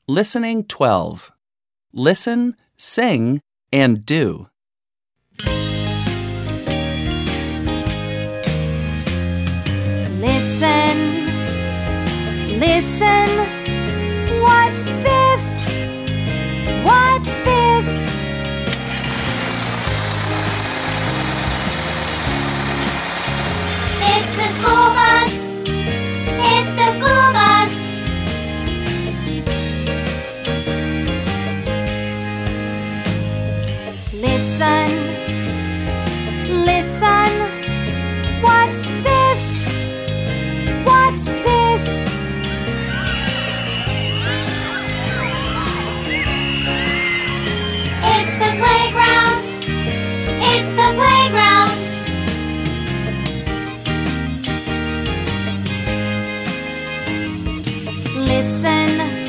Listening 12. Listen, sing, and do. Listen, listen, what's this? What's this? It's the school bus. It's the school bus. Listen, listen, what's this? What's this? It's the playground. It's the playground. Listen,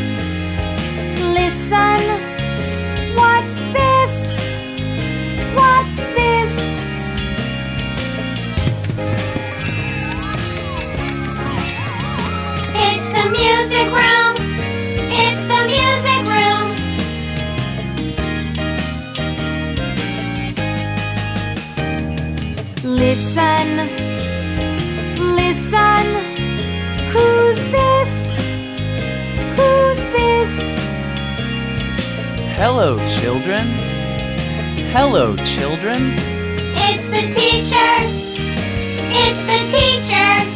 listen, what's this? What's this? It's the music room. It's the music room. Listen, listen, who's this? Who's this? Hello, children. Hello, children. It's the teacher. It's the teacher.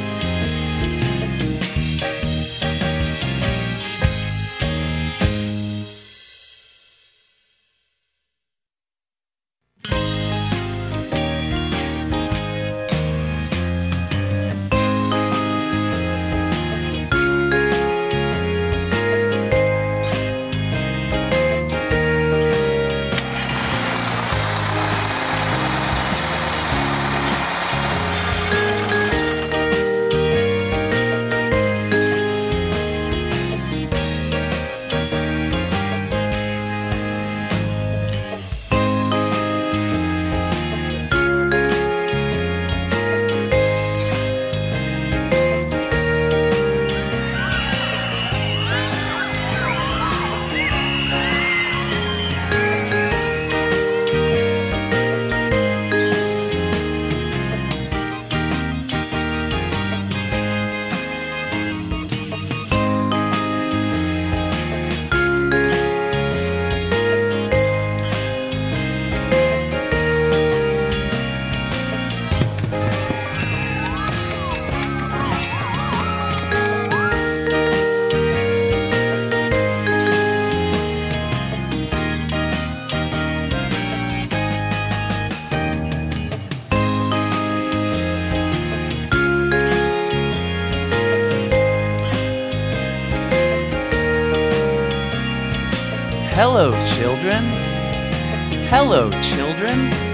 Hello, children. Hello, children.